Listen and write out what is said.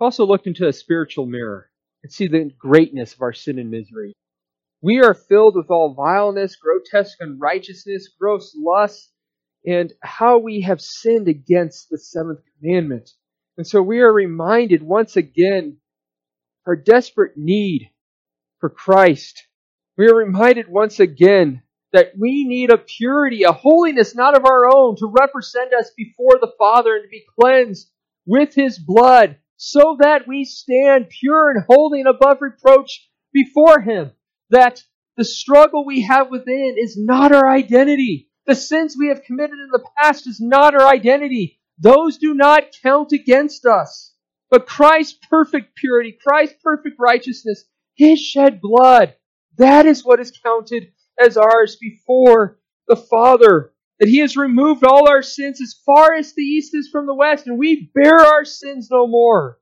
Also look into a spiritual mirror and see the greatness of our sin and misery. We are filled with all vileness, grotesque unrighteousness, gross lust, and how we have sinned against the seventh commandment. And so we are reminded once again of our desperate need for Christ. We are reminded once again that we need a purity, a holiness not of our own to represent us before the Father and to be cleansed with His blood so that we stand pure and holy and above reproach before Him. That the struggle we have within is not our identity. The sins we have committed in the past is not our identity. Those do not count against us. But Christ's perfect purity, Christ's perfect righteousness, His shed blood, that is what is counted as ours before the Father. That He has removed all our sins as far as the east is from the west, and we bear our sins no more.